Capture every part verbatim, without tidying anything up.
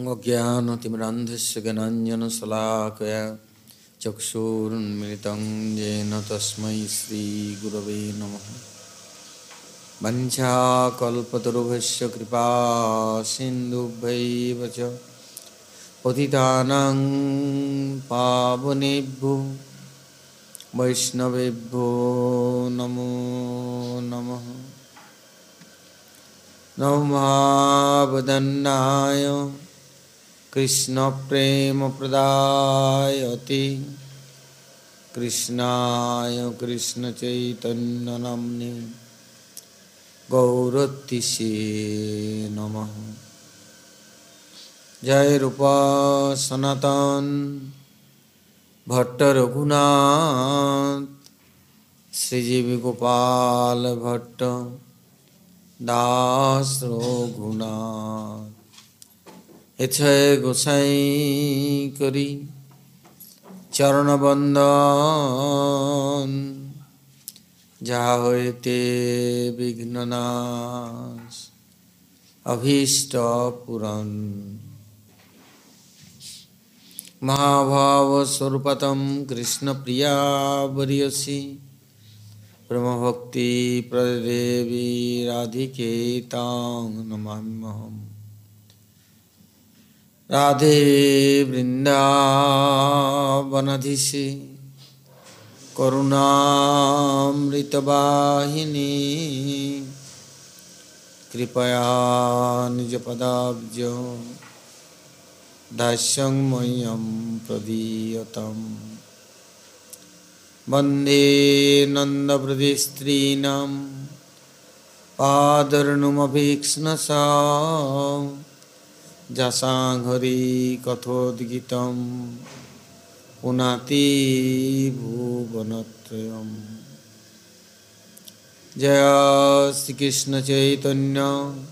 अज्ञानतिमिरान्धस्य ज्ञानाञ्जनशलाकया चक्षुरुन्मिलितं येन तस्मै श्रीगुरवे नमः। वञ्चाकल्पतरुभ्यश्च कृपा सिन्धुभ्यैव च पतितानां पावनेभ्यो वैष्णवेभ्यो नमो नमः। नमोऽवदन्नाय कृष्णप्रेमप्रदायते कृष्णाय कृष्णचैतन्यनाम्ने गौरतिसे नमः। जय रूपा सनातन भट्ट रघुनाथ श्रीजीव गोपाल भट्ट दास रघुनाथ। एछय गोसाई करी चरण बंदन जहाँ होते विघ्ननाश अभीष्ट पुरन। महाभाव स्वरूपतम कृष्ण प्रिया वरियसी ब्रह्म भक्ति प्रदेवी राधिके तां नमाम्यहम्। राधे वृंदावनधीशे करुणामृतवाहिनी कृपया निजपदाब्ज दास्यं मह्यं प्रदीयताम्। वन्दे नन्दव्रजस्त्रीणां पादर्णुमभीक्ष्णसा जसाङ्घ्रि कथोद्गीतं पुनाति भुवनत्रयम्। जय श्री कृष्ण चैतन्य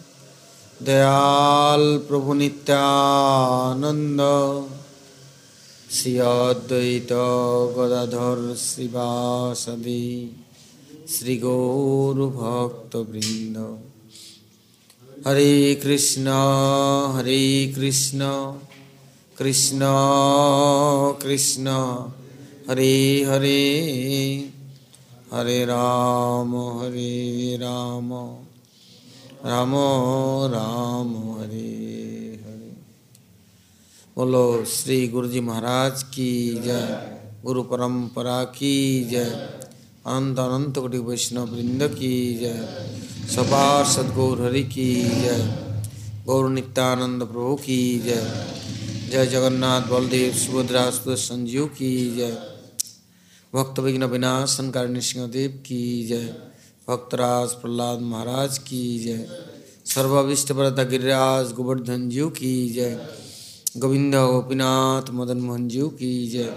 दयाल प्रभु नित्यानंद श्री अद्वैत गदाधर श्रीवासदि श्री गौर भक्तवृंद। हरे कृष्ण हरे कृष्ण कृष्ण कृष्ण हरे हरे हरे राम हरे राम राम राम हरे हरे। बोलो श्री गुरु जी महाराज की जय, गुरु परंपरा की जय, अनंत अनंत कोटि वैष्णव वृंद की जय, सपार सद्गुरु हरि की जय, गौर नित्यानंद प्रभु की जय। जय जगन्नाथ बलदेव सुभद्रा संजीव की जय। भक्त विघ्न विनाशन कारिणी सिंहदेव की जय। भक्तराज प्रहलाद महाराज की जय। सर्वाभिष्ट प्रदाता गिरिराज गोवर्धन जीव की जय। गोविंद गोपीनाथ मदन मोहन जीव की जय।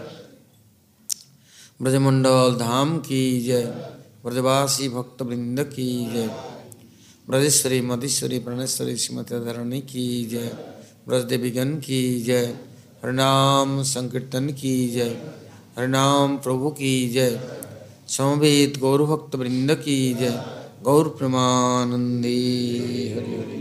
ब्रजमंडल धाम की जय। ब्रजवासी भक्तवृंद की जय। ब्रजेश्वरी मधेश्वरी प्रणेश्वरी श्रीमती धरणी की जय। ब्रजदेवीगण की जय। हरिनाम संकीर्तन की जय। हरिनाम प्रभु की जय। समवेत गौर भक्त वृंद की जय। गौर प्रेमानंदी Hari Hari.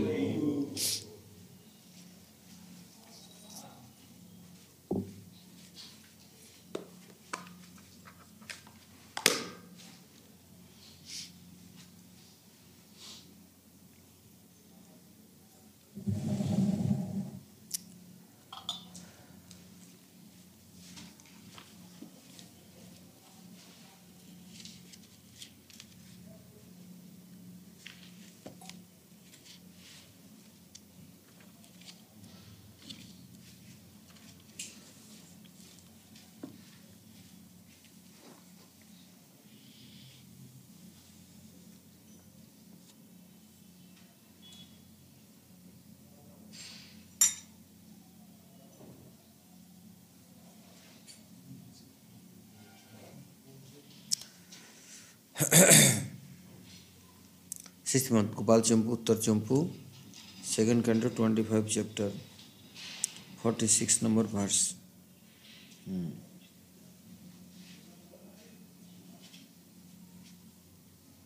Shrimad Gopal Champu Uttara Champu second canto twenty five chapter forty six number verse.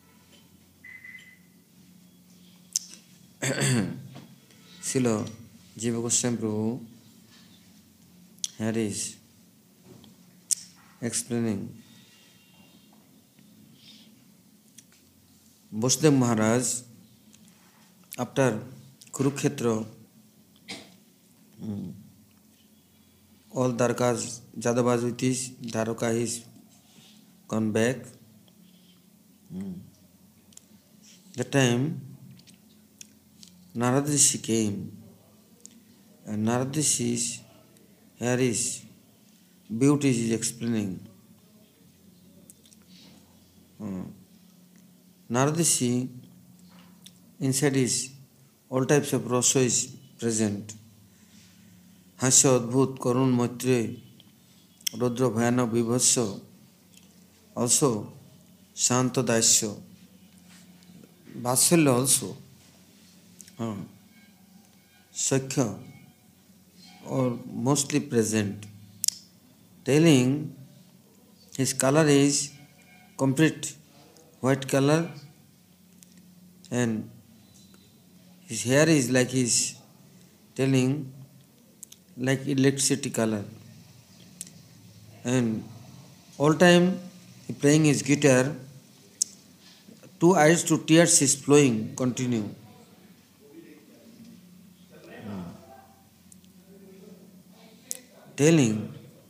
शिल Jiva Goswami Prabhu here is explaining Vasudeva Maharaj after Kurukshetra, all Dwarkas, Jadavas with his Dwarka is gone back. That time Narad Rishi came, and Narad Rishi's here is beauty is explaining. Uh, Narad Rishi inside is all types of rasa is present. Hasya, Adbhut, Karun, Maitre, Rudra, Bhayanak, Vibhasya, also Shanta, Daisya, Vatsalya also, uh, Sakhya, or mostly present, telling his color is complete white color and his hair is like his telling like electricity color, and all time he playing his guitar, two eyes to tears is flowing continue. Telling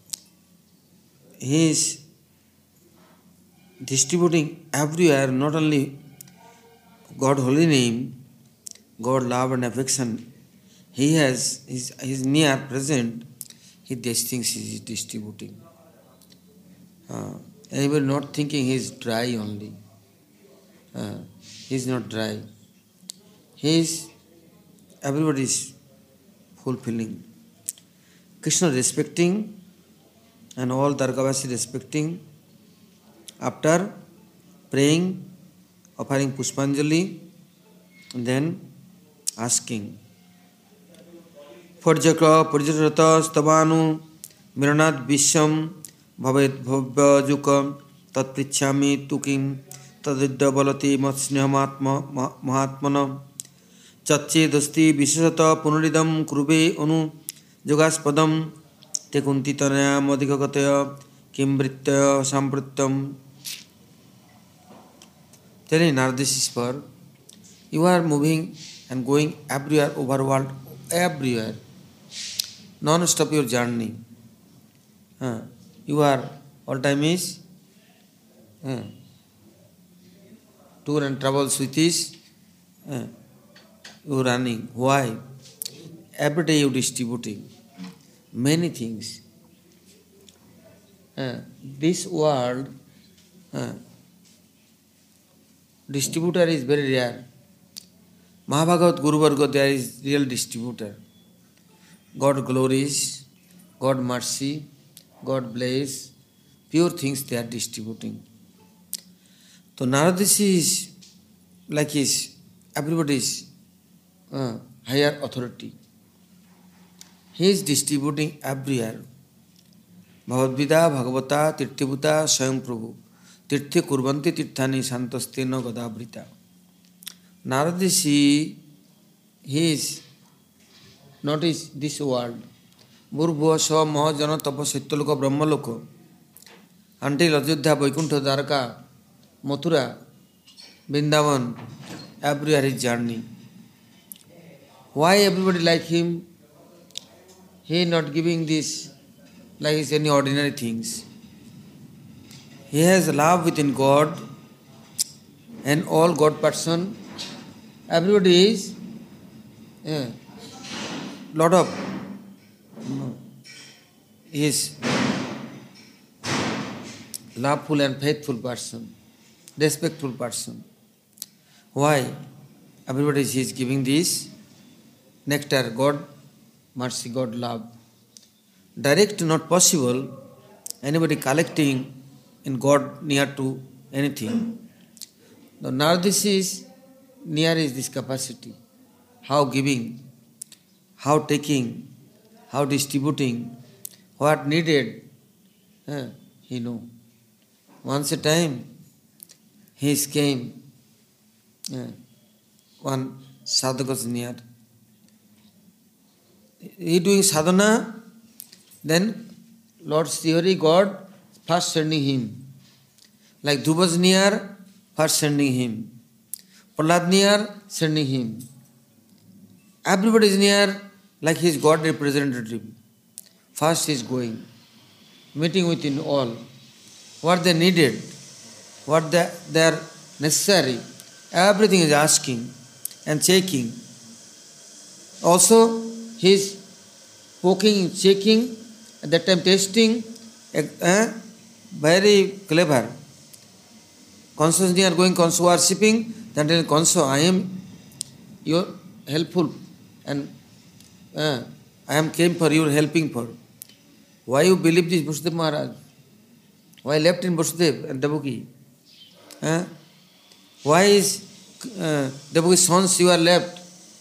he is distributing everywhere not only God holy name, God love and affection. He has his, his near present, he these things he is distributing. Uh, anybody not thinking he is dry only. Uh, he is not dry. He is, everybody is fulfilling. Krishna respecting and all Dwarkavasi respecting. After praying, offering Pushpanjali, and then asking. Parjaka Parjarata Stavanu Miranat Visham Bhavet Bhavyajuka Tat Prichami Tukim Tadidya Balati Matsnyamatma Mahatmana Chache Dasti Vishasata Punaridam Kurube Anu Jogaspadam Tekuntitanaya Madhikakataya Kimbritya Sampritam. Telling Nardishishwar, you are moving and going everywhere over world, everywhere. Non-stop your journey. Uh, you are all time is uh, tour and travels with this. Uh, you running. Why? Every day you distributing many things. Uh, this world uh, distributor is very rare. Mahabhagavat Guru Varga, there is real distributor. God glories, God mercy, God bless, pure things they are distributing. So Narad Rishi is like his, everybody is uh, higher authority. He is distributing everywhere. Bhagavad-vida, Bhagavata, Tirthibuta, Swayam Prabhu. Tirthi kurvanti tirthani santastena gadabrita. Narad Rishi, he is not is this world. Burbhuva Sva Mahajana Tapa Satyaloka Brahmaloka. Until Ajodhya, Vaikuntha, Dwarka, Mathura, Vrindavan, everywhere his journey. Why everybody like him? He is not giving this like it's any ordinary things. He has love within God and all God person. Everybody is a lot of no, is loveful and faithful person, respectful person. Why? Everybody is giving this nectar, God, mercy, God, love. Direct not possible, anybody collecting in God near to anything. Now, now this is, near is this capacity. How giving, how taking, how distributing, what needed, eh, he know. Once a time, he came, eh, one sadhaka's near. he doing sadhana, then Lord Srihari, God, first sending him. Like Dhruva's near, first sending him. Prahlad near, sending him. Everybody is near, like his God representative. First he is going, meeting within all. What they needed, what they, they are necessary, everything is asking and checking. Also, he is poking, checking, at that time testing, uh, very clever. Consciously are going conscious worshipping, then tell conscious, I am your helpful and uh, I am came for your helping for. Why you believe this Vasudev Maharaj? Why left in Vasudev and Devaki? Uh, why is uh, Devaki's sons you are left?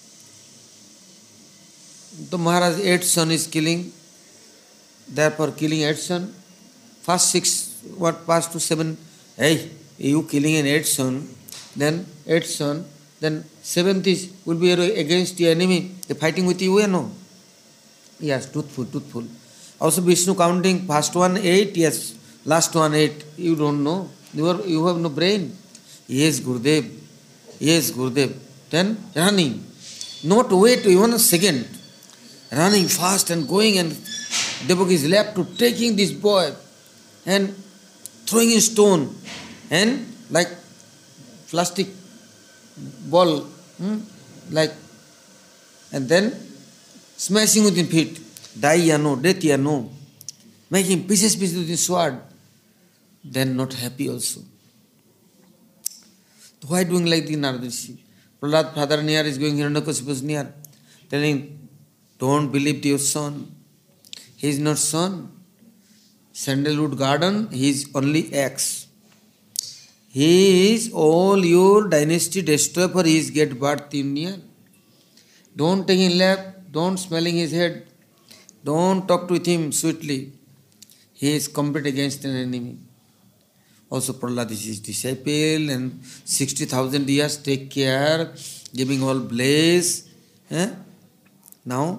The Maharaj eight son is killing, therefore killing eight son. First six, what past to seven, hey, you killing an eight son, then eight son, then seventh is will be against the enemy, they fighting with you, you know. Yes, truthful, truthful. Also Vishnu counting, first one eight, yes, last one eight, you don't know. You, are, you have no brain. Yes, Gurudev. Yes, Gurudev. Then running. Not wait even a second. Running fast and going, and Devaki is left to taking this boy and throwing a stone and like plastic ball, hmm, like, and then smashing with his feet. Die ya no, death ya no. Making pieces pieces with his sword. Then not happy also. Why doing like the Narada Rishi? Prahlad father near is going, Hiranyakashipu near, telling, don't believe your son. He is not son. Sandalwood garden, he is only ex. He is all your dynasty destroyer, for he is get birth in near. Don't take him left, don't smelling his head, don't talk with him sweetly. He is complete against an enemy. Also Prahlad is his disciple, and sixty thousand years take care, giving all blaze. Eh? Now,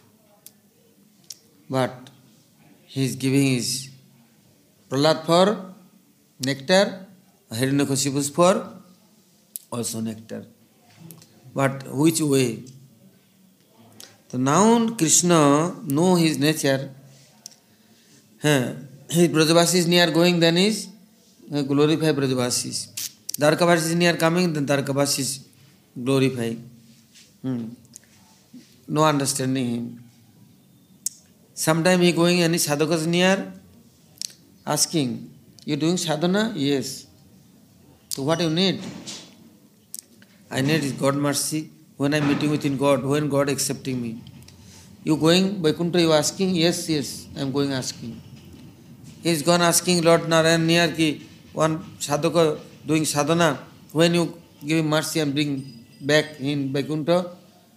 but he is giving his Prahlad for nectar, Hiranyakashipu for also nectar. But which way? So now Krishna know his nature. Huh. His Brajavasis near going, then is glorify Brajavasis. Dwarkavasis is near coming, then Dwarkavasis glorify. Hmm. No understanding him. Sometime he going, any sadhakas near, asking, you doing sadhana? Yes. So what you need? I need is God mercy. When I am meeting within God, when God accepting me. You going, Vaikuntha, you asking? Yes, yes, I am going asking. He is gone asking Lord Narayan near ki, one sadhaka doing sadhana, when you give him mercy and bring back in Vaikuntha,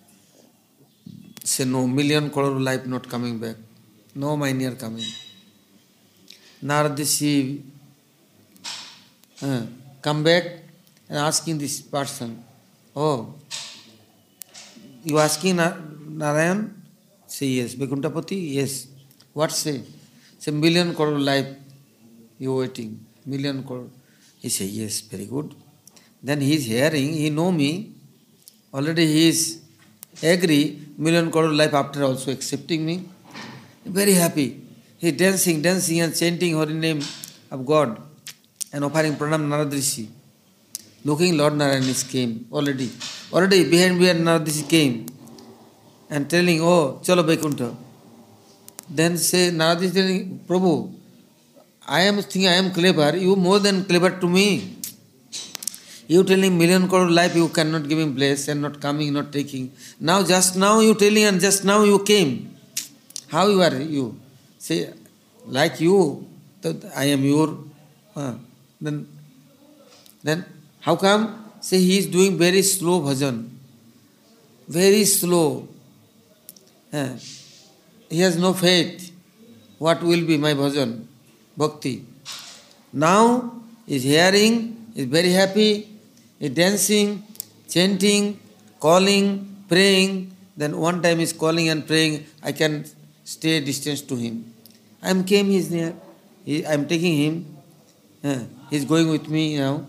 say no, million crore life not coming back. No, my near coming. Narada Rishi uh, come back and asking this person, oh, you asking Narayan? Say yes. Vaikuntapati? Yes. What say? Say million crore life you waiting. Million crore. He say yes, very good. Then he is hearing, he know me. Already he is agree, million crore life after also accepting me. Very happy. He dancing, dancing and chanting holy name of God and offering pranam Narada Rishi. Looking Lord Narayan is came already. Already behind behind Narada Rishi came and telling, oh, chalo Vaikuntha. Then say Narada Rishi telling, Prabhu, I am thinking I am clever, you more than clever to me. You telling million crore life you cannot give him place and not coming, not taking. Now just now you telling and just now you came. How you are you? Say, like you, I am your. Uh, then, then how come? Say he is doing very slow bhajan. Very slow. Uh, he has no faith. What will be my bhajan? Bhakti. Now is hearing, is very happy, is dancing, chanting, calling, praying, Then one time he's calling and praying, I can stay distance to him. I am came, he is near. He, I am taking him. Uh, he is going with me now.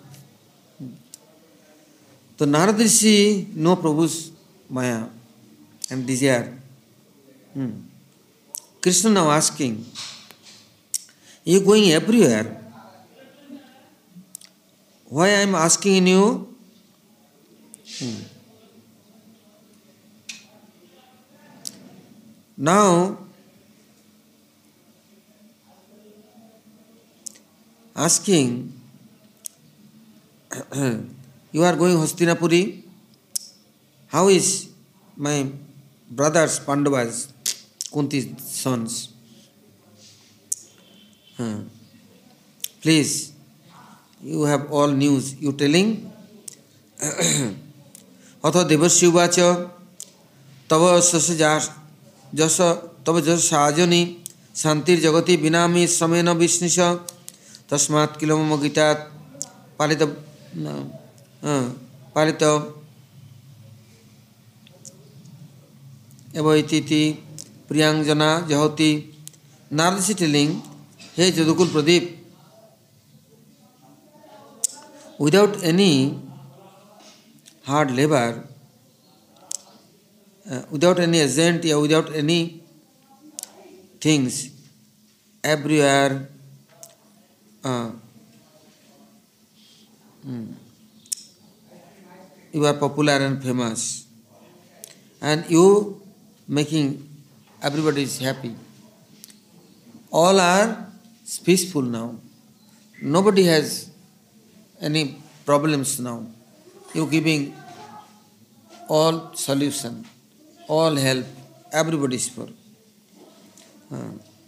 So Narad Rishi know Prabhu's Maya and desire. Hmm. Krishna now asking, you going everywhere. Why I am asking you? Hmm. Now, asking, you are going Hastinapuri? How is my brothers, Pandavas, Kunti's sons? Hmm. Please, you have all news. You telling? Atha devasya uvacha tava sasya jasa tava jasa sajani shantir jagati binami samena visnisha tasmat kilomama gitat palita palita evaititi priyangjana jahoti. Narad is telling, hey Jadukul Pradeep, without any hard labor, uh, without any agent, yeah, without any things, everywhere uh, hmm, you are popular and famous, and you making everybody is happy. All are peaceful now. Nobody has any problems now. You giving all solution, all help, everybody is for. Uh.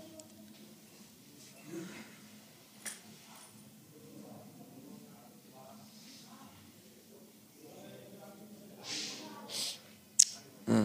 Uh.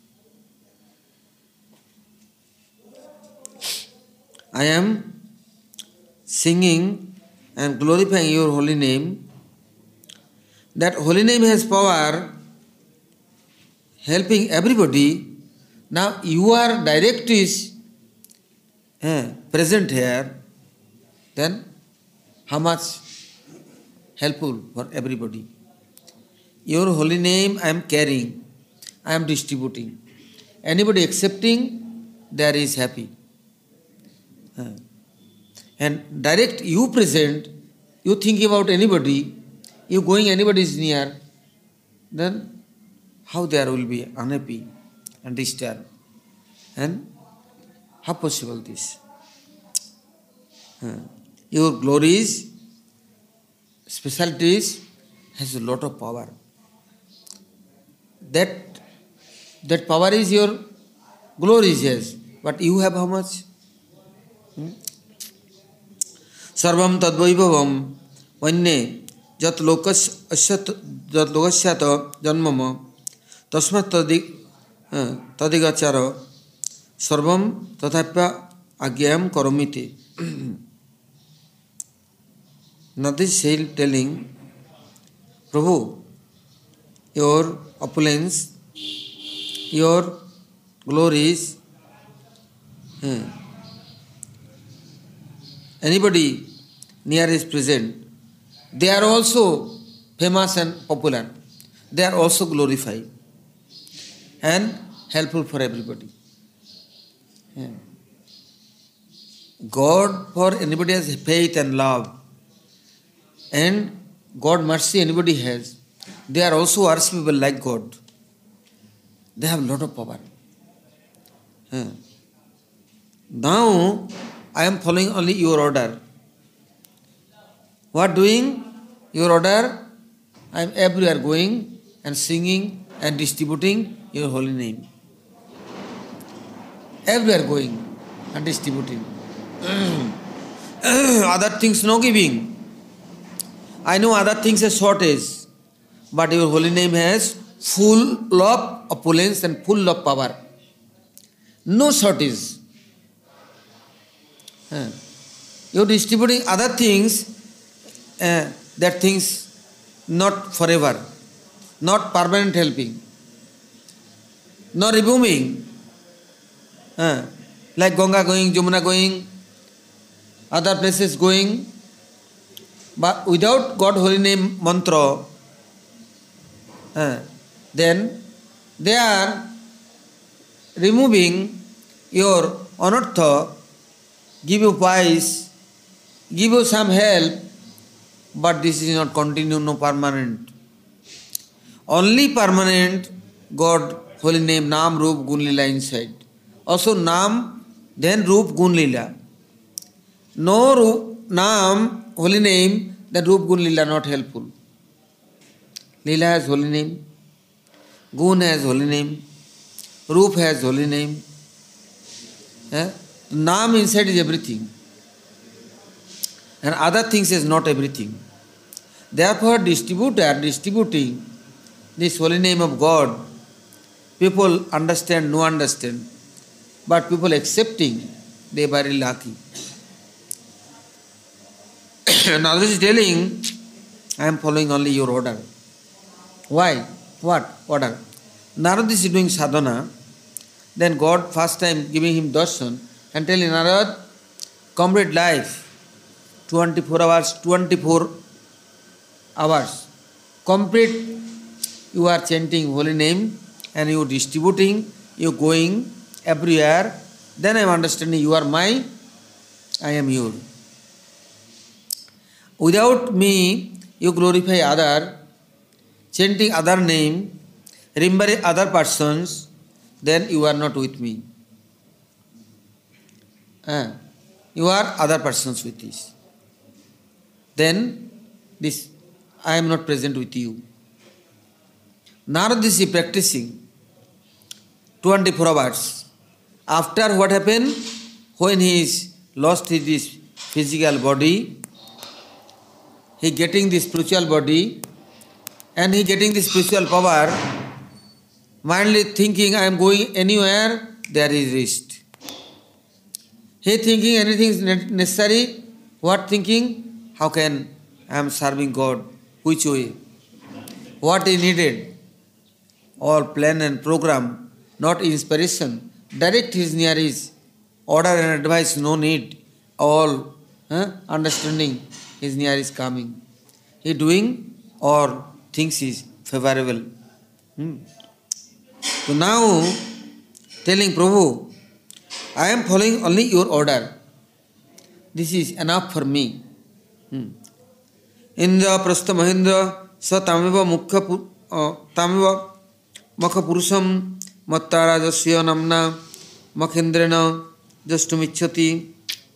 I am singing and glorifying your holy name. That holy name has power, helping everybody. Now you are direct is eh, present here, then how much helpful for everybody. Your holy name I am carrying, I am distributing. Anybody accepting, there is happy. Eh. And direct you present, you think about anybody, you going anybody is near, then how there will be unhappy and disturbed. And how possible this? Uh, your glories, specialties has a lot of power. That that power is your glories, yes. But you have how much? Hmm? Sarvam tadvaibavam vanye jat lokas asyat jat lokasyata janmama tasmat tadik tadigachara sarvam tathapya agyam karomiti. Now this is telling, Prabhu, your opulence, your glories, hmm, anybody near is present, they are also famous and popular. They are also glorified and helpful for everybody. Yeah. God, for anybody has faith and love, and God mercy anybody has, they are also worshipable like God. They have a lot of power. Yeah. Now, I am following only your order. What doing? Your order, I am everywhere going and singing and distributing your holy name. Everywhere going and distributing. Other things no giving. I know other things have shortage, but your holy name has full of opulence and full of power. No shortage. Uh, you're distributing other things, uh, that things not forever, not permanent helping. not removing. Uh, like Ganga going, Jamuna going, other places going. But without God holy name mantra, uh, then they are removing your anartha, give you pies, give you some help, but this is not continue, no permanent. Only permanent God holy name, Nam, Roop, Gun, Lila inside. Also Nam, then Roop, Gun, Lila. No Roop, Nam, holy name, then Roop, Gun, Lila not helpful. Lila has holy name, Gun has holy name, Roop has holy name. Eh? Nam inside is everything. And other things is not everything. Therefore, distributor distributing this holy name of God, people understand, no understand. But people accepting, they are very lucky. Now this is telling, I am following only your order. Why? What? Order. Narad is doing sadhana, then God first time giving him darshan and telling Narad, complete life, twenty-four hours, twenty-four hours, complete you are chanting holy name and you distributing, you going everywhere, then I am understanding you are my, I am your. Without me, you glorify other, chanting other name, remembering other persons, then you are not with me. Uh, you are other persons with this. Then this, I am not present with you. Narad is practicing twenty-four hours. After what happened? When he is lost his physical body, he getting this spiritual body and he getting this spiritual power, mindly thinking I am going anywhere, there is rest. He thinking anything is necessary, what thinking? How can I am serving God? Which way? What he needed? All plan and program, not inspiration. Direct his near his order and advice, no need. All huh, understanding his near is coming. He doing or thinks is favorable. Hmm. So now telling Prabhu, I am following only your order. This is enough for me. Hmm. Indra prastha mahindra sa tameva mukha tameva makha purusham mattara jasya namna makhendrena jastumichati.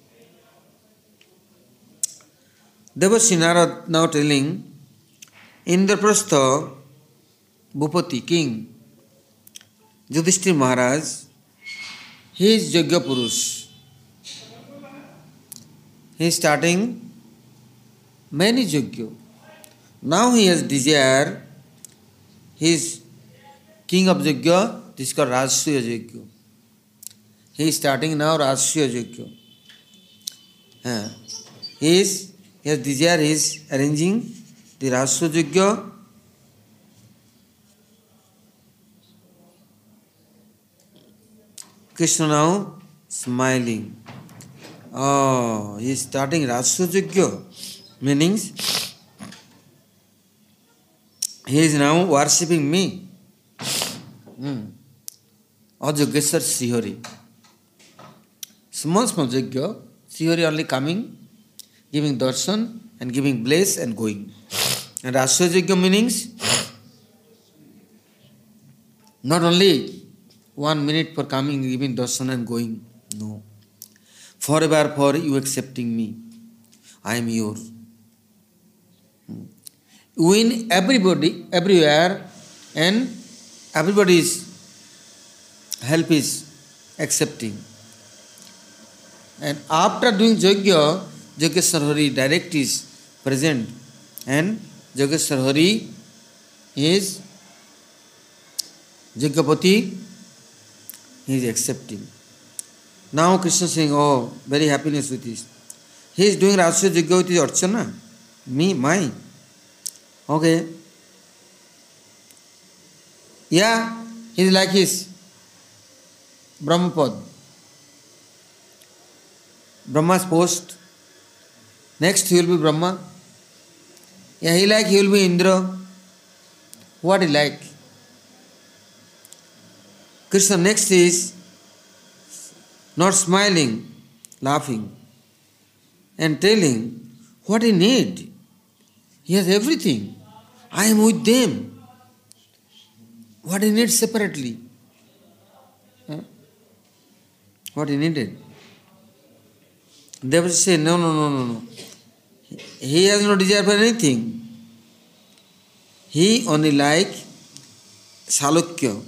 Devasi Narad now telling, Indraprastha Bhupati, king, Yudhishthir Maharaj, he is Yajna Purush. He is starting many Yajna. Now he has desire, he is king of Yajna, this is called Rajasuya Yajna. He is starting now Rajasuya Yajna. Uh, he is, he has desire, he is arranging the Rajasuya Yajna. Krishna now smiling. Oh, he is starting Rajasuya Yajna. Meanings, he is now worshipping me. Hmm. Ajogeshwar Srihari. Small, small Yajna, Srihari only coming, giving darshan and giving bless and going. And Rajasuya Yajna meanings, not only one minute for coming, giving darshan and going. No. Forever for you accepting me. I am yours. Win everybody, everywhere, and everybody's help is accepting. And after doing Yajna, Yogeshwar Hari direct is present, and Yogeshwar Hari is Yajnapati, he is accepting. Now Krishna saying, oh, very happiness with this. He is doing Rajasuya Yajna with his Archana. Me, my. Okay. Yeah, he is like his Brahmapad, Brahma's post. Next he will be Brahma. Yeah, he like he will be Indra. What he like? Krishna next is not smiling, laughing, and telling what he need. He has everything. I am with them. What he needs separately. Huh? What he needed. They will say, no, no, no, no, no. He has no desire for anything. He only like Salukya.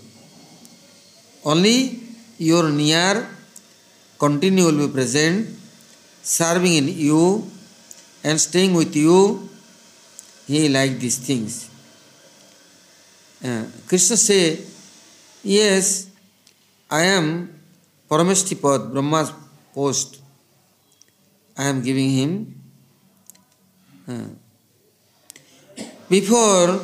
Only your near continue will be present, serving in you and staying with you. He like these things. Uh, Krishna say, yes, I am Parameshtipad, Brahma's post. I am giving him. Uh, before,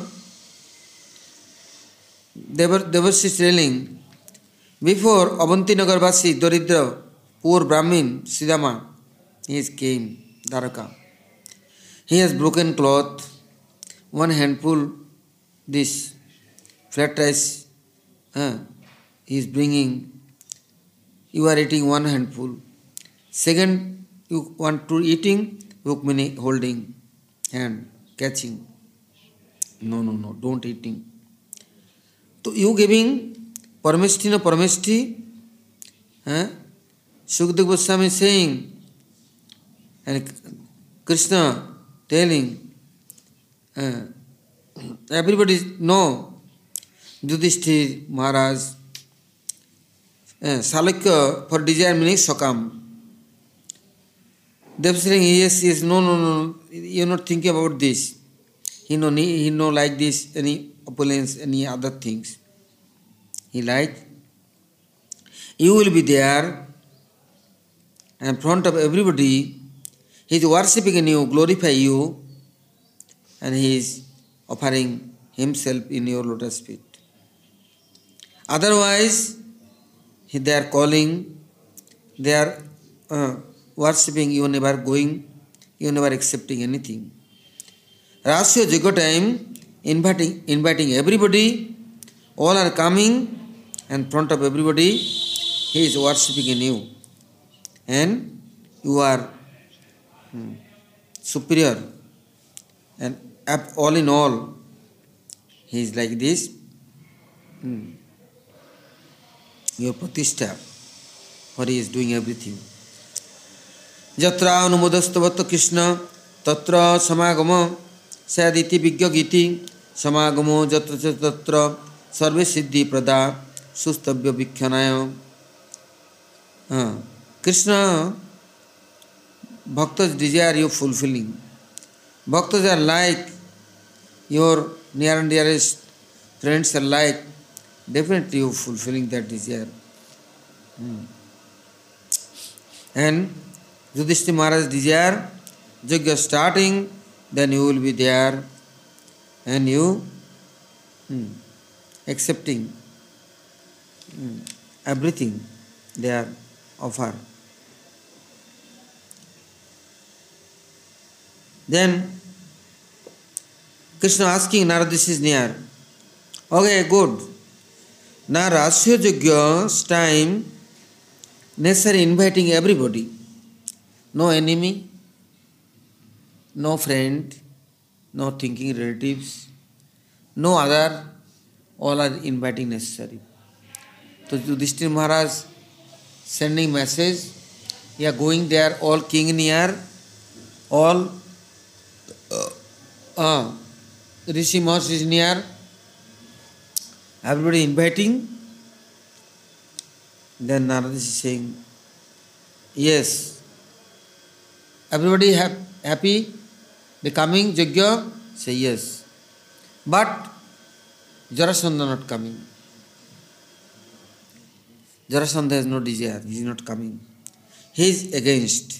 Devarsi is telling, before Avantinagar Vasi, Daridra, poor Brahmin, Sridhama, he came, Dwaraka. He has broken cloth, one handful, this flat rice, uh, he is bringing. You are eating one handful. Second, you want to eating, Rukmini holding hand, catching. No, no, no, don't eating. So you giving Parameshti no Parameshti, eh? Sukadeva Goswami saying, and Krishna telling, uh, everybody know, Yudhishthir Maharaj, uh, Salakya for desire meaning Sakam. They are saying, yes, yes, no, no, no, you are not thinking about this. He no, he no like this, any opulence, any other things. He like, you will be there in front of everybody. He is worshipping in you, glorify you, and he is offering himself in your lotus feet. Otherwise, they are calling, they are uh, worshipping, you never going, you never accepting anything. Rasya Jagga time, inviting, inviting everybody, all are coming, and in front of everybody, he is worshipping in you. And you are hmm, superior. And all in all, he is like this. Hmm. Your pratishtha, what he is doing everything. Jatra anumodastavatta Krishna, tatra samagama, saditi vigya giti, samagamo jatra tatra, sarve siddhi prada, sustabhya vikhanaya. Uh, Krishna, bhaktas desire you fulfilling. Bhaktas are like your near and dearest friends are like, definitely you fulfilling that desire. Hmm. And Yudhishthira Maharaj desire, Yajna starting, then you will be there and you hmm, accepting hmm, everything they are offer. Then Krishna asking, Narad, this is near. Okay, good. Now Rasya Yajna's time, necessary inviting everybody. No enemy, no friend, no thinking relatives, no other, all are inviting necessary. So Yudhishthira Maharaj sending message, you are going there, all king near, all uh, uh, Rishi Maharaj is near, everybody inviting. Then Narad is saying, yes, everybody ha- happy, they coming, Yajna, say yes. But Jarasandha not coming. Jarasandha has no desire, he is not coming. He is against.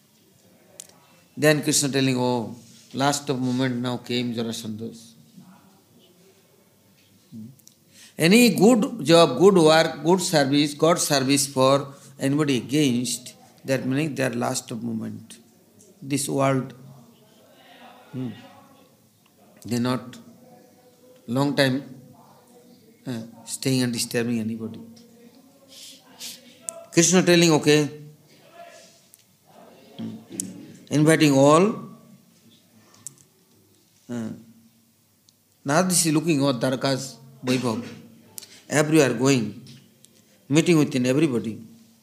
Then Krishna telling, oh, last of moment now came Jarasandha. Any good job, good work, good service, God service for anybody against, that meaning their last moment. This world, hmm, they not long time uh, staying and disturbing anybody. Krishna telling, okay, hmm, inviting all. Uh, Naradishi looking at Dwarka's Vaibhav, everywhere going, meeting within everybody.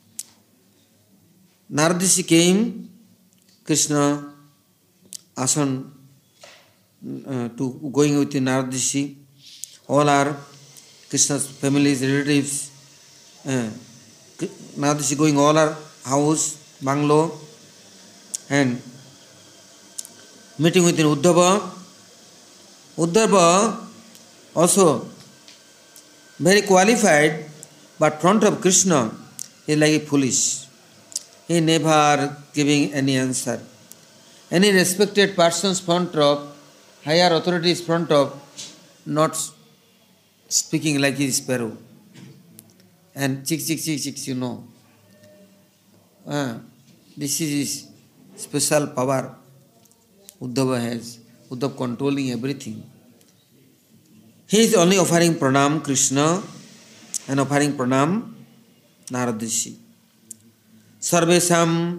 Naradishi came, Krishna, Asan, uh, to going with Naradishi. All are Krishna's families, relatives. Uh, Naradishi going all our house, bungalow, and meeting with Uddhava. Uddhava also very qualified, but front of Krishna is like foolish. He never giving any answer. Any respected person's front of, higher authorities front of, not speaking like his sparrow. And chick, chick, chick, chick, you know. Uh, this is his special power Uddhava has. Uddhava controlling everything. He is only offering pranam Krishna and offering pranam Naradishi. Sarvesam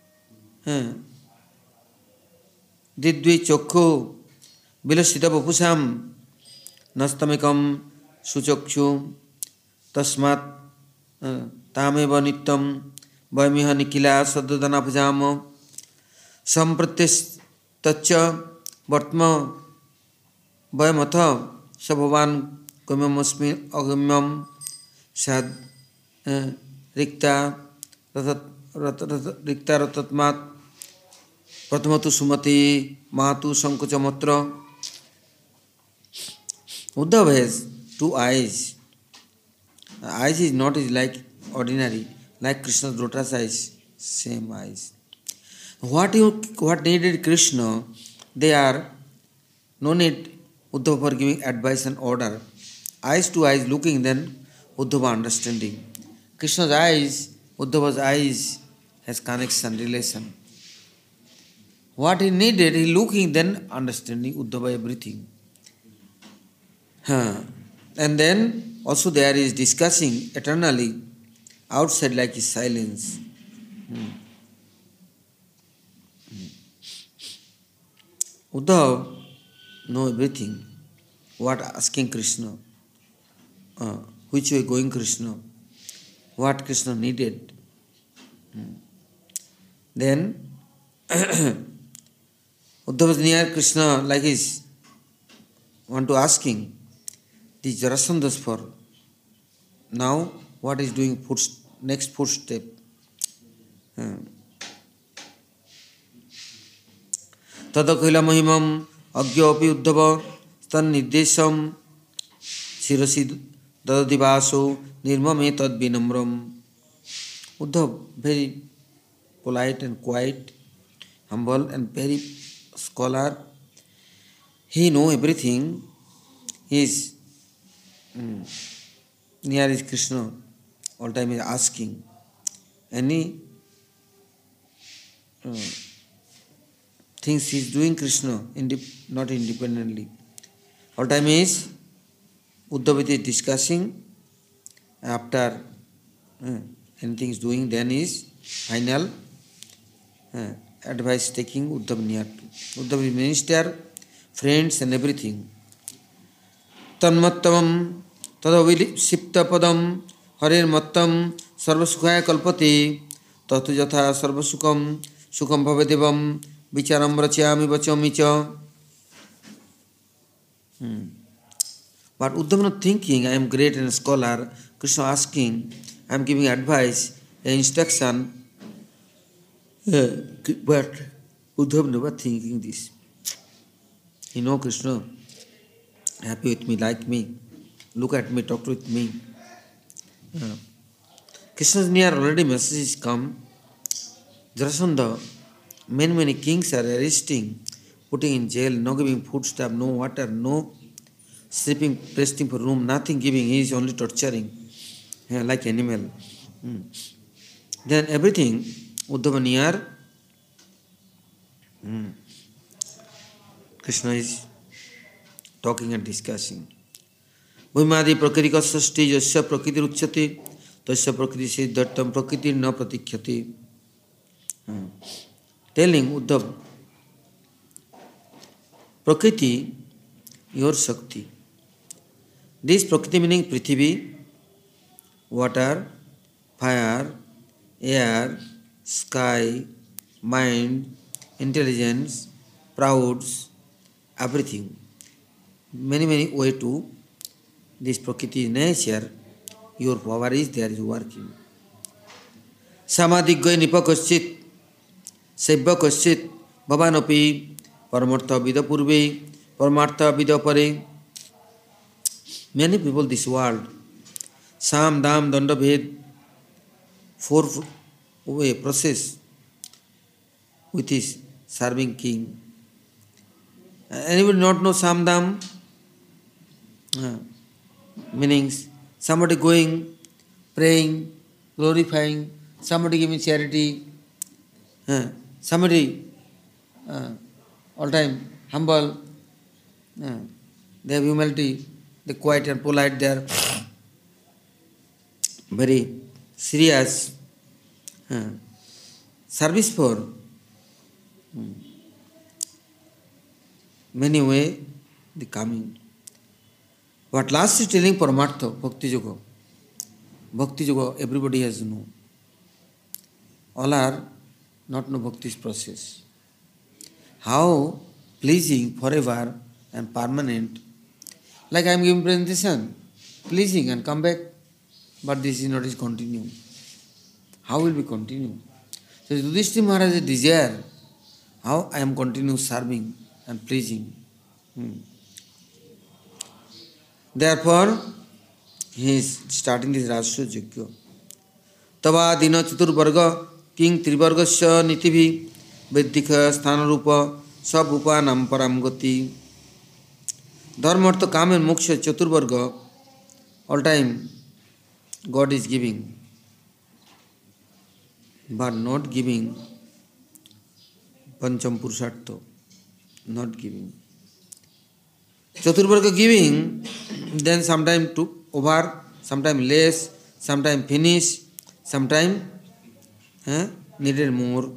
Didvi Chokho Vilasita Vapusam Nastamikam Suchokshu Tasmat Tameva Nittam Vaimiha Nikila Sadadana Pajama Sampratis Tacha Vartma Vaimatha Sabhavan Gomyamasmi Agamyam Sad Rikta Rikta Ratatmat Pratamatu Sumati Matu Sankuchamatra. Uddhava has two eyes. Eyes is not like ordinary, like Krishna's lotus eyes, same eyes. What you what needed Krishna, they are no need Uddhava for giving advice and order. Eyes to eyes looking, then Uddhava understanding. Krishna's eyes, Uddhava's eyes has connection, relation. What he needed, he looking, then understanding Uddhava everything. Huh. And then also there is discussing eternally outside like his silence. Hmm. Hmm. Uddhava know everything. What asking Krishna, uh, which way going Krishna, what Krishna needed. Hmm. Then Uddhava was near Krishna like his, want to asking, the Jarasandha's for now what is doing foot, next footstep. Tadakhila mahimam agyopi uddhava stan nirdesham shirasi dadadivaso nirmame tad vinamram. Uddhava very polite and quiet, humble and very scholar. He know everything. He is mm, near is Krishna. All time is asking. Any uh, things he is doing Krishna, indep- not independently. All time is Uddhava is discussing. After uh, anything is doing, then is final uh, advice taking Uddhava near to. Uddhava is minister, friends and everything. Tanmattavam tadavilipta padam harir mattam sarvasukhaya kalpati tatu jatha sarvasukham sukham bhavedevam vicharam rachyami vachami cha. Hmm. But Uddhava not thinking, I am great and a scholar. Krishna asking, I am giving advice, instruction. Uh, but Uddhava never thinking this. You know Krishna, happy with me, like me, look at me, talk with me. Uh, Krishna's near already messages come. Jarasandha, many, many kings are arresting, putting in jail, no giving food stuff, no water, no sleeping, resting for room, nothing giving, he is only torturing, yeah, like animal. Hmm. Then everything, Uddhava near, hmm, Krishna is talking and discussing. Vimadi prakriti sasti jasya prakriti ruchyate tasya prakriti siddhartam prakriti na pratikhyate. Hmm. Telling Uddhav, Prakriti, your Shakti. This Prakriti meaning Prithvi, water, fire, air, sky, mind, intelligence, crowds, everything. Many, many way to this Prakriti nature, your power is there, is working. Samadhigoy nipakoschit, sebbakaschit, bhavanopi, Paramartha vida purve, Paramartha vida pare. Many people this world, Sam, Dam, Danda, Bhed, four way process with his serving king. Anybody not know Sam, Dam? Uh, meanings, somebody going, praying, glorifying, somebody giving charity, uh, somebody uh, all time humble, uh, they have humility, they quiet and polite, they are very serious. Uh, service for um, many way the coming. But last is telling Paramartha, Bhakti Yoga. Bhakti Yoga, everybody has to know. All are not know Bhakti's process. How pleasing forever and permanent. Like I am giving presentation, pleasing and come back, but this is not is continue. How will we continue? So Yudhishthira Maharaj's desire, how I am continue serving and pleasing. Hmm. Therefore, he is starting this Rajasuya Yajna. Tava dina chatur varga king trivargasya nitivi vedika sthana rupa sabhupa nam param gati. Dharma, artha, kam and moksha chaturvarga, all time God is giving, but not giving pancham purushartha, not giving. Chaturvarga giving, then sometime to over, sometime less, sometime finish, sometime eh, needed more.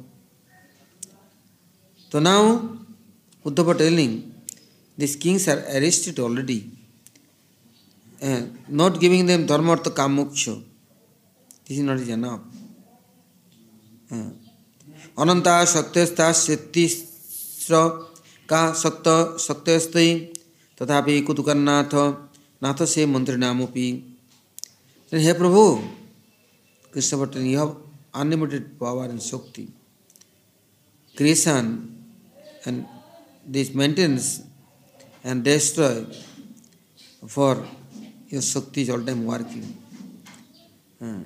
So now Uddhava telling, these kings are arrested already, uh, not giving them dharma artha kam moksha. This is not enough. Uh, Ananta shaktesta settisra ka sakta saktestai tathapi kutukarnatha natha se mantri namopi. Then, hey Prabhu, Krishna Bhattan, you have unlimited power and Shakti. Creation and this maintenance and destroy for your Shakti is all time working. Uh.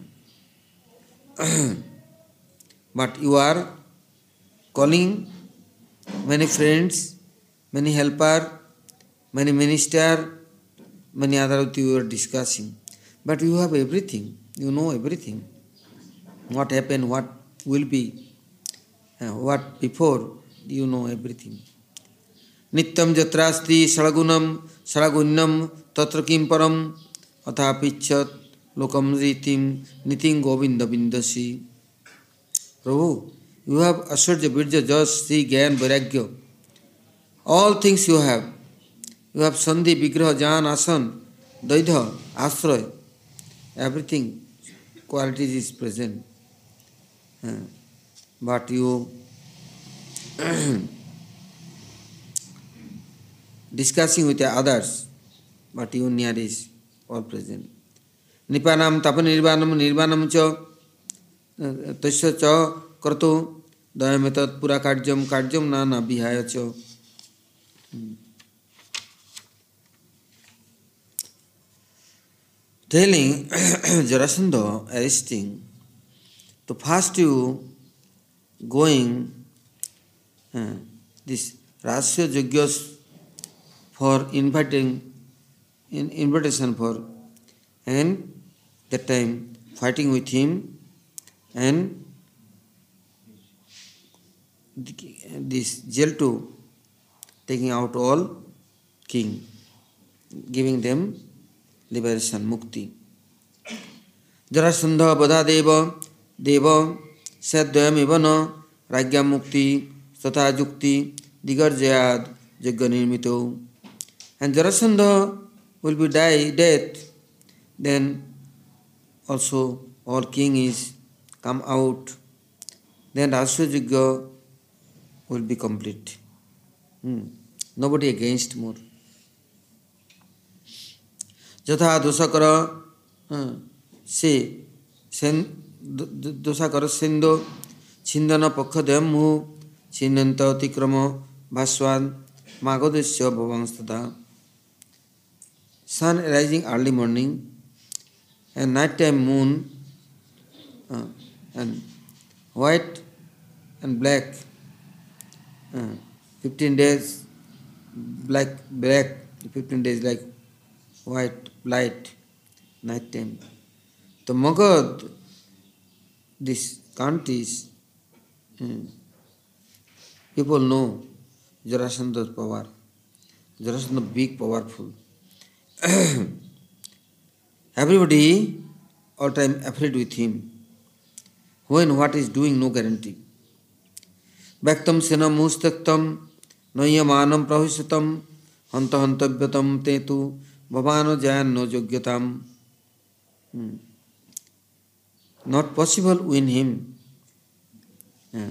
But you are calling many friends, many helper, many minister, many other you are discussing. But you have everything, you know everything. What happened, what will be, uh, what before, you know everything. Nityam jatrasti saragunam saragunyam tatra kim param athapichat lokam ritim niting govinda bindasi. Prabhu, you have Asurja, Birja, Jas, Sri, Gyan, Vairagya. All things you have. You have Sandhi, Vigraha, Jan, Asan, Daidha, Asray. Everything, qualities is present. Uh, but you discussing with the others, but you near is all present. Nipanam, Tapanirvanam, Nirvanam cha, Tasya cha, Karto, Dayametat Pura Karjam, Karjam Nana Bihaya cha. Telling Jarasandha, arresting, to first you going uh, this Rajasuya Yajnas for inviting in invitation for, and that time fighting with him, and this Jeltu taking out all king, giving them liberation, mukti. Jarasandha Badha Deva Deva Sadhyam Ivana Ragya Mukti Satha Jukti Digarjayad Jaganirmito. And Jarasandha will be die death, then also all king is come out, then Rashtrajiga will be complete. Hmm. Nobody against more. Jatha dosakara uh, se sen dosakara sendo chindana pakhadam mu chinanta tikrama bhaswan magodesya bhavangstata. Sun rising early morning and night time moon uh, and white and black, uh, fifteen days black black, fifteen days like white light, night time. The Magad, this countries, hmm, people know Jarasandha's power. Jarasandha big, powerful. Everybody all time afraid with him. When what is doing, no guarantee. Bhaktam sena mustaktam noyamanam prahusatam hanta hantavyatam tetu bhavano jayan no jogyatam. Hmm. Not possible win him. Yeah.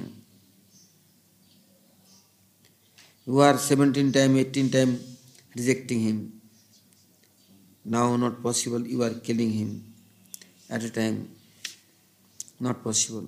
You are seventeen times, eighteen times rejecting him. Now not possible, you are killing him at a time. Not possible.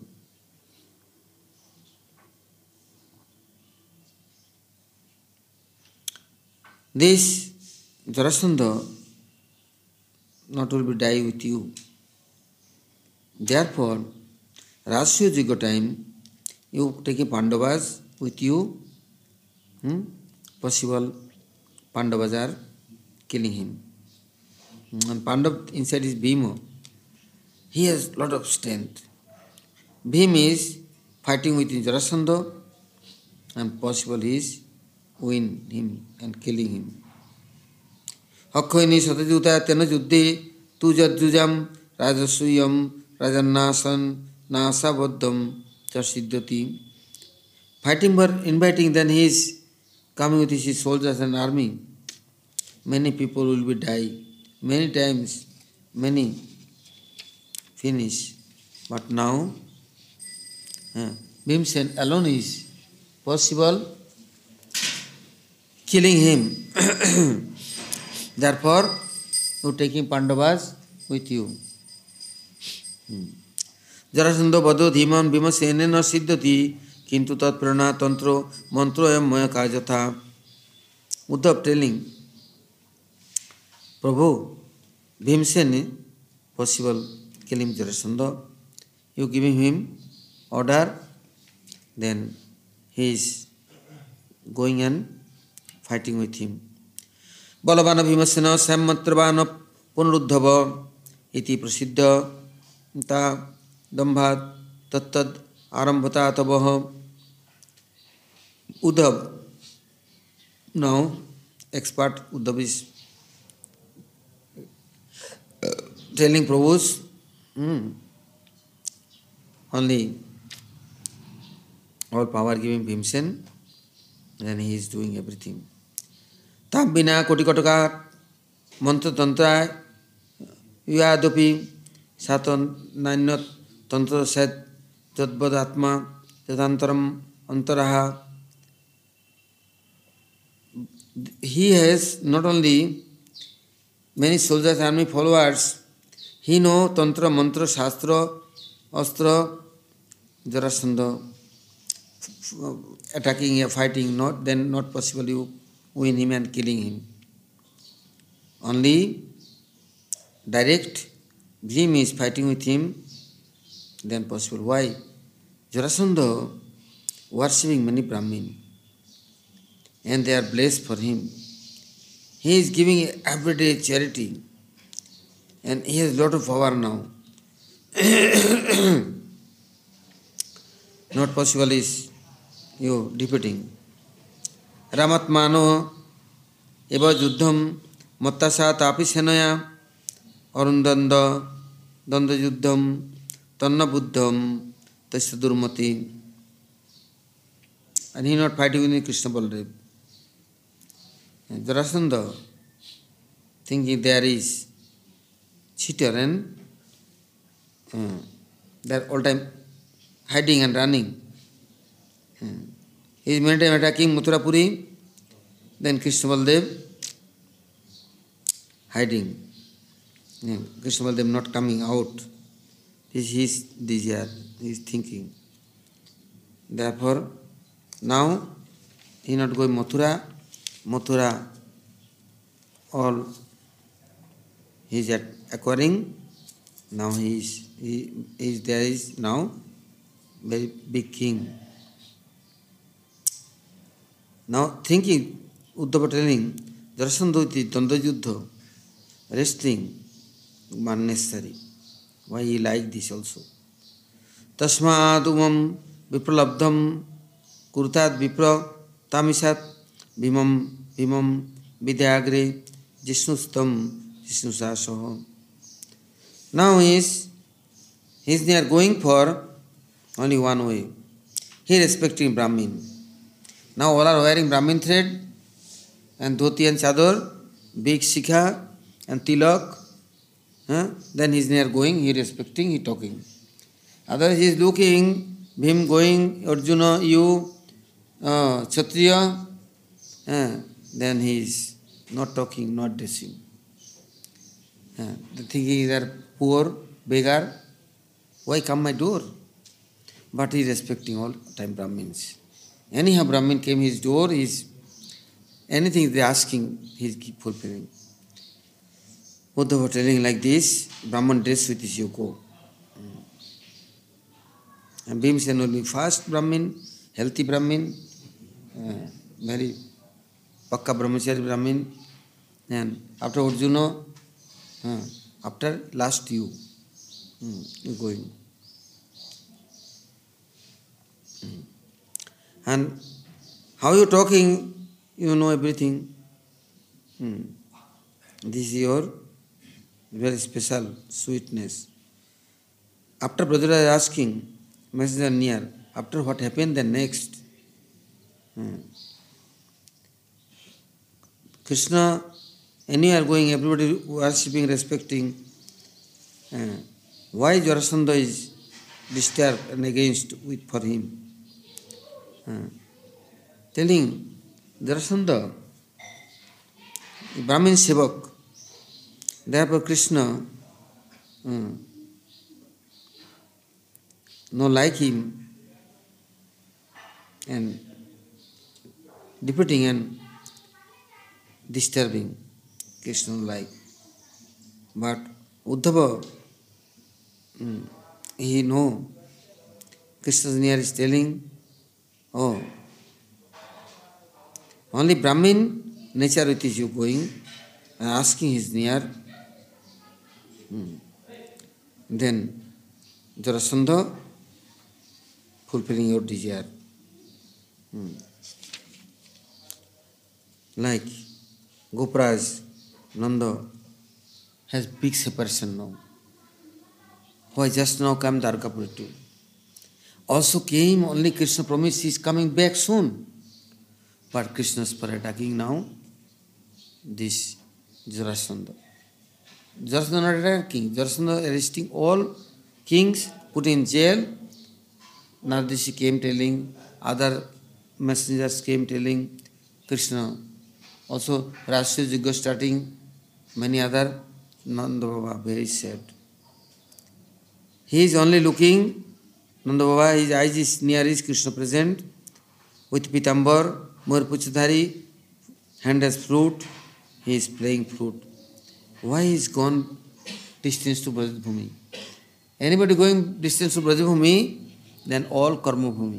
This Jarasandha not will be die with you. Therefore, Rashya Jiga time, you taking Pandavas with you, hmm? possible Pandavas are killing him. And Pandav inside is Bhima. He has lot of strength. Bhima is fighting with Jarasandha, and possible is win him and killing him. Hakhoini satajuta tena juddhe tujat jujam rajasuyam rajannasan nasabaddham chasiddhati. Fighting for inviting, then he is coming with his soldiers and army. Many people will be die. Many times, many finish. But now, uh, Bhimsen alone is possible killing him. Therefore, you are taking Pandavas with you. Jarasandha bado dhiman bhimasenena siddhati kintu tat prana tantro mantroyam maya kajatha. Uddhav telling, Prabhu, Bhimsen possible killing Jarasandha. You giving him order, then he is going and fighting with him. Balavana Bhimasena Sammatravana Punaruddhava iti prasiddha ta dambhat tattad arambhata tavaha. Uddhav, now expert Uddhav is telling Prabhus, hmm, only all power giving Bhimsen, then he is doing everything. Tam bina koti kotaka mantra tantra yuadopi satan nanyat tantra set jadbad atma jadantaram antaraha. He has not only many soldiers, army followers, he know tantra, mantra, shastra, astra. Jarasandha attacking, fighting, not then not possible you win him and killing him. Only direct Bhima is fighting with him, then possible. Why? Jarasandha worshipping many Brahmin, and they are blessed for him. he is giving everyday charity, and he has lot of power now. Not possible is you defeating. Ramatmano eva juddham mattasa tapi senaya arundanda danda juddham tanna buddham tasya durmati. And he is not fighting with Krishna Baladev. Jarasandha, thinking there is cheater and uh, they are all time hiding and running. Uh, he is many times attacking Mathurapuri, then Krishna Baladev hiding. Yeah, Krishna Baladev not coming out. This is his desire, his thinking. Therefore, now he is not going Mathura, Mathura, all he is acquiring. Now he is, he is there is now very big king. Now thinking, Uddhava telling, Jarasandha Danda Yuddha, wrestling, unnecessary. Why he like this also? Tasmadumam vipralabdham kurtat vipra tamisat bimam bimam vidyagre jisnustam jisnusasaha. Now he is, he is there going for only one way. He is respecting Brahmin. Now all are wearing Brahmin thread and dhoti and chador, big shikha and tilak. Huh? Then he is near going, he is respecting, he is talking. Otherwise he is looking, Bhim going, Arjuna, you, uh, Kshatriya, uh, then he is not talking, not dressing. Uh, the thinking they are poor, beggar, why come my door? But he is respecting all time Brahmins. Anyhow Brahmin came his door, he is, anything they are asking, he is keep fulfilling. Uddhava telling like this, Brahman dress with his yoko. And Bhimsen will be fast Brahmin, healthy Brahmin, uh, very pakka brahmachari Brahmin. And after Arjuna, uh, after last you, um, you going. Um. And how you talking, you know everything. Um. This is your very special sweetness. After Brajaraja is asking, messenger near, after what happened then next? Hmm. Krishna, anywhere going, everybody worshipping, respecting. Uh, why Jarasandha is disturbed and against with for him? Uh, telling Jarasandha, Brahmin Sevak, therefore Krishna, uh, no like him and defeating and disturbing Krishna like. But Uddhava, um, he know Krishna's near is telling, oh, only Brahmin nature with is you going and asking his near. Hmm. Then Jarasandha fulfilling your desire. Hmm. Like Gopraj, Nanda has big separation now. Why just now come Dwarkapuri too? Also came, only Krishna promised he is coming back soon. But Krishna is for attacking now this Jarasandha. Jarasandha not attacking, Jarasandha arresting all kings, put in jail. Naradishi came telling, other messengers came telling Krishna. Also Rashtriya Yugga starting, many other, Nanda Baba very sad. He is only looking, Nanda Baba, his eyes is near his Krishna present, with Pitambar, Moor Puchadhari, hand has flute, he is playing flute. Why he is gone distance to Brajabhumi? Anybody going distance to Brajabhumi, then all Karma Bhumi.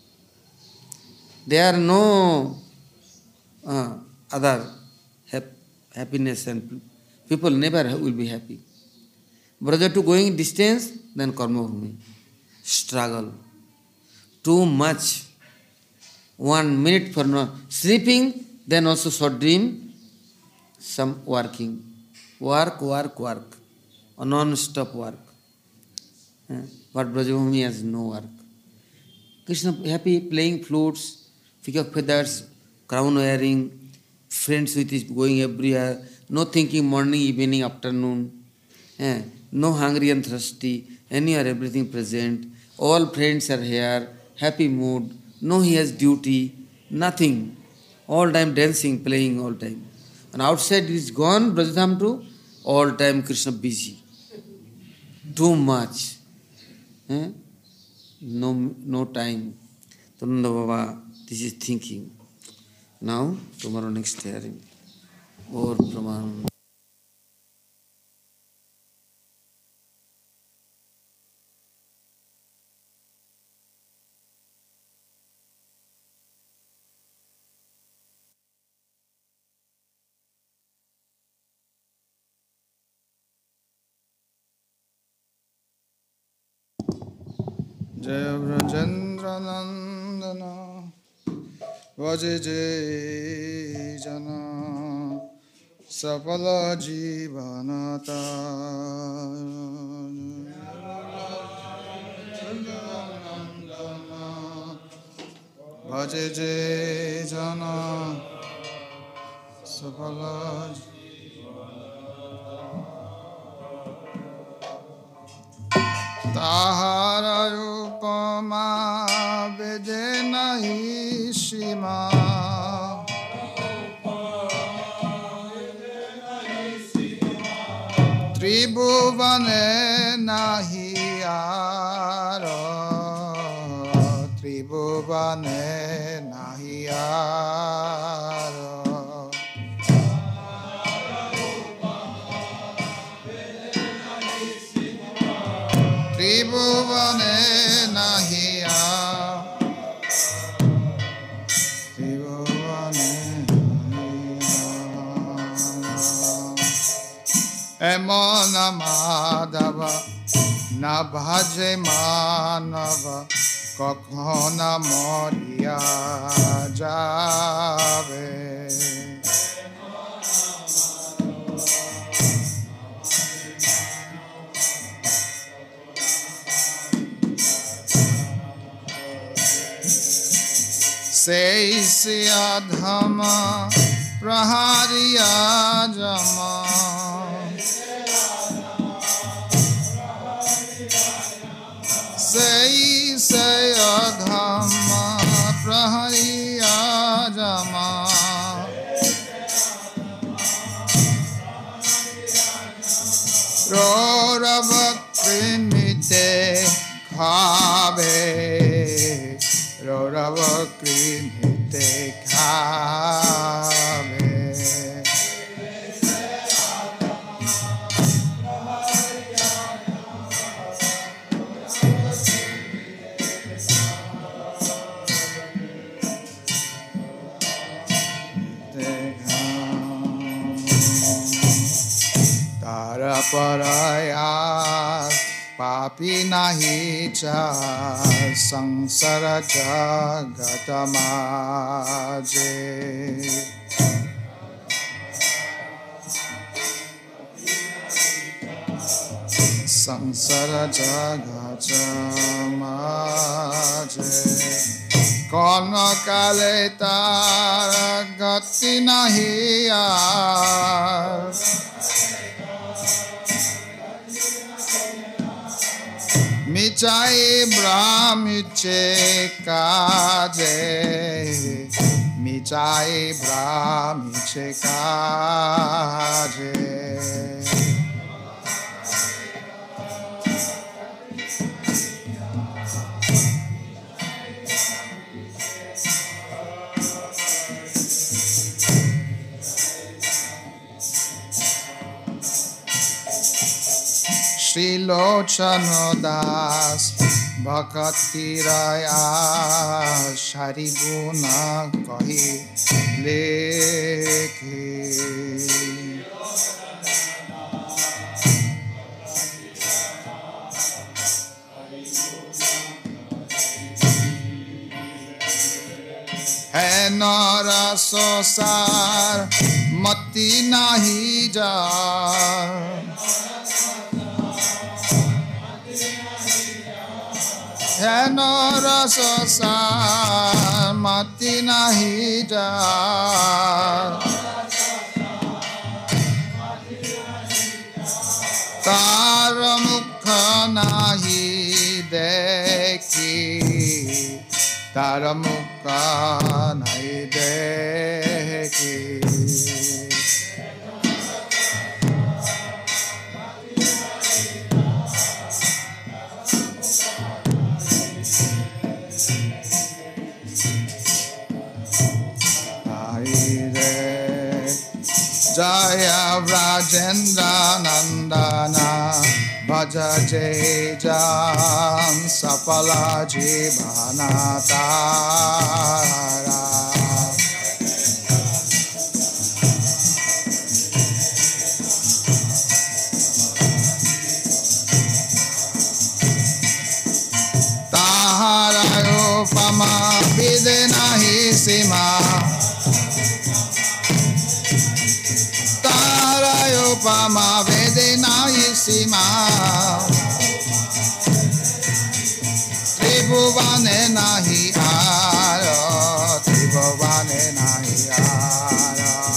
There are no uh, other happiness and people never will be happy. Brother to going distance, then karma bhumi. Struggle. Too much. One minute for not sleeping, then also short dream, some working. Work, work, work. A non-stop work. But Brajabhumi has no work. Krishna happy playing flutes, peacock feathers, crown wearing, friends with his going everywhere, no thinking morning, evening, afternoon, eh? No hungry and thirsty, anywhere everything present, all friends are here, happy mood, no he has duty, nothing, all time dancing, playing all time. And outside he is gone, Brajadham too, all time Krishna busy, too much. Eh? No, no time. Nanda Baba, this is thinking. Now, tomorrow next hearing. Or Praman. Jaya Brajendra Nandana Vaje Jai Jana Sapala Jivanata Vaje Jai Jana Sapala Tahara Rupama Vedena Ishima Tribhuvane Nahi Aro Tribhuvane Nahi Aro Tribhuvane nahi aro, Tribhuvane nahi aro. Emona Madhava, na bhaje manava, kakhona moriya jave. Seisi adhama prahariya jama Seisi adhama prahariya jama Roravakrimite khave Rorava krimite khave Tara paraya Papi nahi cha sangsara jagata maje Sangsara jagata maje Kono kale tara gati nahi aar Michai brahmiche kaje Michai brahmiche kaje Shri Lochano Das Bhakti Raya Shari Guna Kahi Lekhi है नर संसार मति नाही jar है नर संसार मति नाही जार तार मुख नाही देखी तार मुख नहीं देखी जय ब्रजेन्द्र नंदना भज जय जान सफल जीवन तारा ताहारा उपमा विद नाही सीमा उपमा वेदे नाहि सीमा त्रिभुवने नाहि आर त्रिभुवने नाहि आर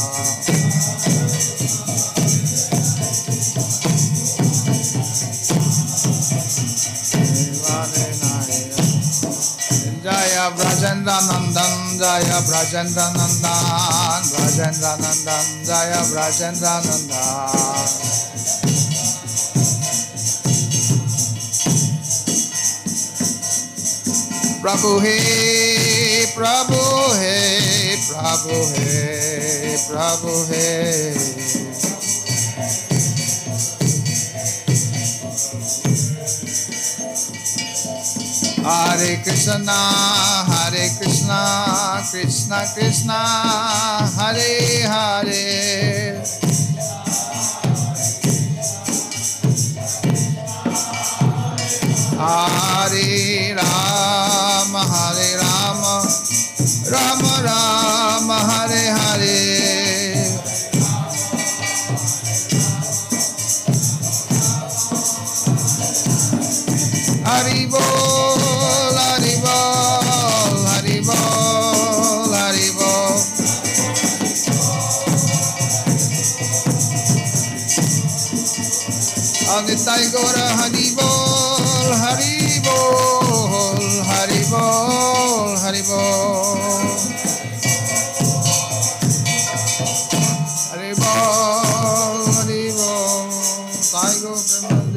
त्रिभुवने नाहि जय ब्रजेन्द्र नंदन जय ब्रजेन्द्र नंदन ब्रजेन्द्र नंदन जय ब्रजेन्द्र नंदन प्रभु हे प्रभु हे प्रभु हे प्रभु हे Hare Krishna, Hare Krishna, Krishna Krishna, Hare Hare. Hare Rama, Hare Rama, Rama Rama, Hare Hare. Hari Bol, Hari Bol, Hari Bol, Hari Bol. Anitai Gora Hari Bol, Hari Bol, Hari Bol, Hari Bol. Hari Bol, Hari Bol. Sai Gora